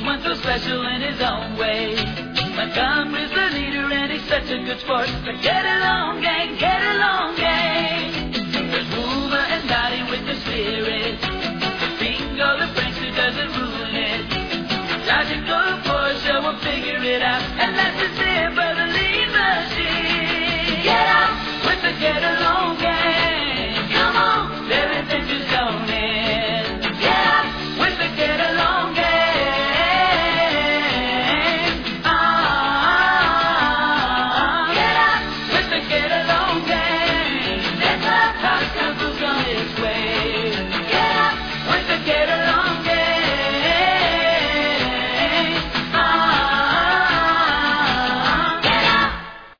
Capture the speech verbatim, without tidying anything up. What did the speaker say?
one so special in his own way. Montgomery's the leader and he's such a good sport. But get along, gang, get along, gang. There's Hoover and Dottie with the spirit. Bingo, the prankster doesn't ruin it. Logical Porsche will figure it out.